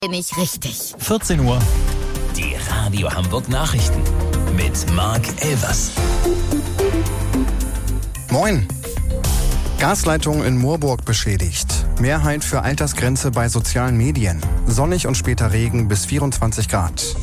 Nicht richtig. 14 Uhr. Die Radio Hamburg Nachrichten mit Marc Elvers. Moin. Gasleitung in Moorburg beschädigt. Mehrheit für Altersgrenze bei sozialen Medien. Sonnig und später Regen bis 24 Grad.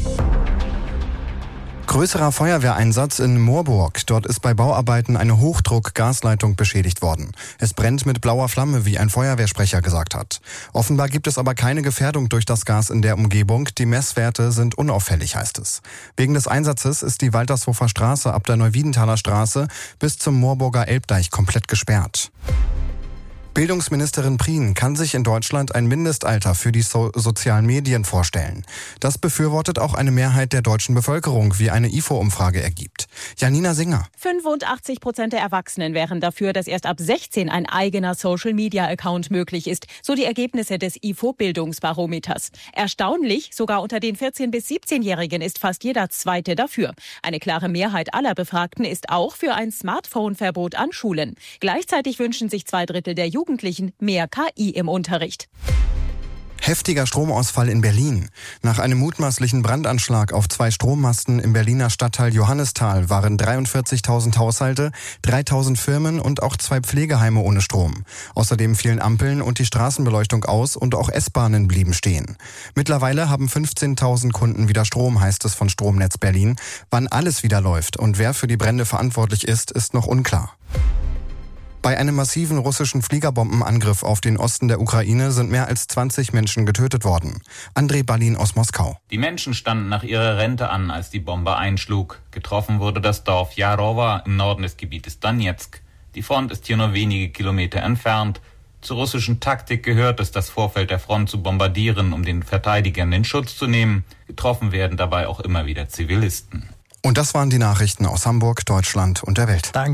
Größerer Feuerwehreinsatz in Moorburg. Dort ist bei Bauarbeiten eine Hochdruck-Gasleitung beschädigt worden. Es brennt mit blauer Flamme, wie ein Feuerwehrsprecher gesagt hat. Offenbar gibt es aber keine Gefährdung durch das Gas in der Umgebung. Die Messwerte sind unauffällig, heißt es. Wegen des Einsatzes ist die Waltershofer Straße ab der Neuwiedenthaler Straße bis zum Moorburger Elbdeich komplett gesperrt. Bildungsministerin Prien kann sich in Deutschland ein Mindestalter für die sozialen Medien vorstellen. Das befürwortet auch eine Mehrheit der deutschen Bevölkerung, wie eine IFO-Umfrage ergibt. Janina Singer. 85% der Erwachsenen wären dafür, dass erst ab 16 ein eigener Social-Media-Account möglich ist. So die Ergebnisse des IFO-Bildungsbarometers. Erstaunlich, sogar unter den 14- bis 17-Jährigen ist fast jeder Zweite dafür. Eine klare Mehrheit aller Befragten ist auch für ein Smartphone-Verbot an Schulen. Gleichzeitig wünschen sich 2/3 der Jugendlichen mehr KI im Unterricht. Heftiger Stromausfall in Berlin. Nach einem mutmaßlichen Brandanschlag auf 2 Strommasten im Berliner Stadtteil Johannisthal waren 43.000 Haushalte, 3.000 Firmen und auch 2 Pflegeheime ohne Strom. Außerdem fielen Ampeln und die Straßenbeleuchtung aus und auch S-Bahnen blieben stehen. Mittlerweile haben 15.000 Kunden wieder Strom, heißt es von Stromnetz Berlin. Wann alles wieder läuft und wer für die Brände verantwortlich ist noch unklar. Bei einem massiven russischen Fliegerbombenangriff auf den Osten der Ukraine sind mehr als 20 Menschen getötet worden. Andrei Balin aus Moskau. Die Menschen standen nach ihrer Rente an, als die Bombe einschlug. Getroffen wurde das Dorf Jarowa im Norden des Gebietes Donezk. Die Front ist hier nur wenige Kilometer entfernt. Zur russischen Taktik gehört es, das Vorfeld der Front zu bombardieren, um den Verteidigern den Schutz zu nehmen. Getroffen werden dabei auch immer wieder Zivilisten. Und das waren die Nachrichten aus Hamburg, Deutschland und der Welt. Danke.